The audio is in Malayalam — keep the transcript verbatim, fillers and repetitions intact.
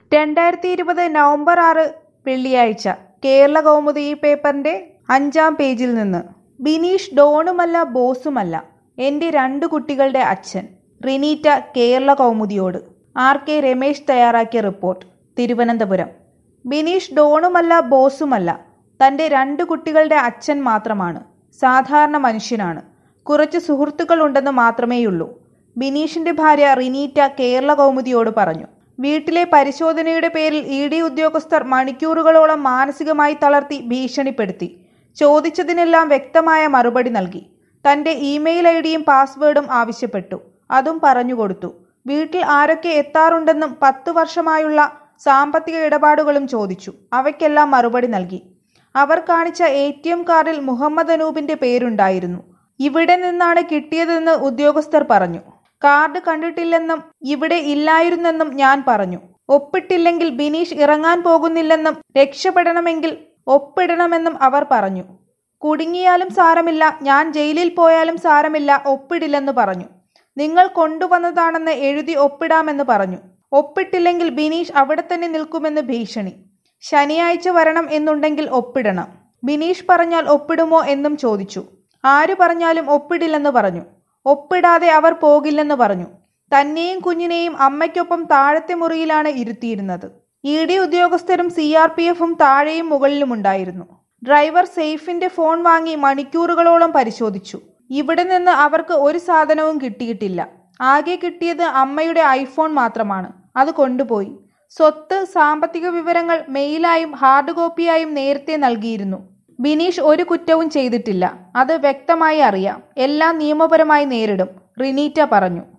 രണ്ടായിരത്തി ഇരുപത് നവംബർ ആറ് വെള്ളിയാഴ്ച കേരള കൗമുദി ഈ പേപ്പറിന്റെ അഞ്ചാം പേജിൽ നിന്ന് ബിനീഷ് ഡോണുമല്ല ബോസുമല്ല, എന്റെ രണ്ടു കുട്ടികളുടെ അച്ഛൻ. റിനീറ്റ കേരള കൗമുദിയോട്. ആർ കെ രമേശ് തയ്യാറാക്കിയ റിപ്പോർട്ട്, തിരുവനന്തപുരം. ബിനീഷ് ഡോണുമല്ല ബോസുമല്ല, തന്റെ രണ്ടു കുട്ടികളുടെ അച്ഛൻ മാത്രമാണ്. സാധാരണ മനുഷ്യനാണ്. കുറച്ച് സുഹൃത്തുക്കൾ ഉണ്ടെന്ന് മാത്രമേയുള്ളൂ. ബിനീഷിന്റെ ഭാര്യ റിനീറ്റ കേരള കൗമുദിയോട് പറഞ്ഞു. വീട്ടിലെ പരിശോധനയുടെ പേരിൽ ഇ ഡി ഉദ്യോഗസ്ഥർ മണിക്കൂറുകളോളം മാനസികമായി തളർത്തി ഭീഷണിപ്പെടുത്തി. ചോദിച്ചതിനെല്ലാം വ്യക്തമായ മറുപടി നൽകി. തന്റെ ഇമെയിൽ ഐ ഡിയും പാസ്വേഡും ആവശ്യപ്പെട്ടു. അതും പറഞ്ഞുകൊടുത്തു. വീട്ടിൽ ആരൊക്കെ എത്താറുണ്ടെന്നും പത്തു വർഷമായുള്ള സാമ്പത്തിക ഇടപാടുകളും ചോദിച്ചു. അവയ്ക്കെല്ലാം മറുപടി നൽകി. അവർ കാണിച്ച എ ടി എം കാർഡിൽ മുഹമ്മദ് അനൂപിന്റെ പേരുണ്ടായിരുന്നു. ഇവിടെ നിന്നാണ് കിട്ടിയതെന്ന് ഉദ്യോഗസ്ഥർ പറഞ്ഞു. കാർഡ് കണ്ടിട്ടില്ലെന്നും ഇവിടെ ഇല്ലായിരുന്നെന്നും ഞാൻ പറഞ്ഞു. ഒപ്പിട്ടില്ലെങ്കിൽ ബിനീഷ് ഇറങ്ങാൻ പോകുന്നില്ലെന്നും രക്ഷപ്പെടണമെങ്കിൽ ഒപ്പിടണമെന്നും അവർ പറഞ്ഞു. കുടുങ്ങിയാലും സാരമില്ല, ഞാൻ ജയിലിൽ പോയാലും സാരമില്ല, ഒപ്പിടില്ലെന്ന് പറഞ്ഞു. നിങ്ങൾ കൊണ്ടുവന്നതാണെന്ന് എഴുതി ഒപ്പിടാമെന്ന് പറഞ്ഞു. ഒപ്പിട്ടില്ലെങ്കിൽ ബിനീഷ് അവിടെ തന്നെ നിൽക്കുമെന്ന് ഭീഷണി. ശനിയാഴ്ച വരണം എന്നുണ്ടെങ്കിൽ ഒപ്പിടണം. ബിനീഷ് പറഞ്ഞാൽ ഒപ്പിടുമോ എന്നും ചോദിച്ചു. ആര് പറഞ്ഞാലും ഒപ്പിടില്ലെന്ന് പറഞ്ഞു. ഒപ്പിടാതെ അവർ പോകില്ലെന്ന് പറഞ്ഞു. തന്നെയും കുഞ്ഞിനെയും അമ്മയ്ക്കൊപ്പം താഴത്തെ മുറിയിലാണ് ഇരുത്തിയിരുന്നത്. ഇ ഡി ഉദ്യോഗസ്ഥരും സി ആർ പി എഫും താഴെയും മുകളിലുമുണ്ടായിരുന്നു. ഡ്രൈവർ സെയ്ഫിന്റെ ഫോൺ വാങ്ങി മണിക്കൂറുകളോളം പരിശോധിച്ചു. ഇവിടെ നിന്ന് അവർക്ക് ഒരു സാധനവും കിട്ടിയിട്ടില്ല. ആകെ കിട്ടിയത് അമ്മയുടെ ഐഫോൺ മാത്രമാണ്. അത് കൊണ്ടുപോയി. സ്വത്ത്, സാമ്പത്തിക വിവരങ്ങൾ മെയിലായും ഹാർഡ് കോപ്പിയായും നേരത്തെ നൽകിയിരുന്നു. ബിനീഷ് ഒരു കുറ്റവും ചെയ്തിട്ടില്ല. അത് വ്യക്തമായി അറിയാം. എല്ലാം നിയമപരമായി നേരിടും, റിനീറ്റ പറഞ്ഞു.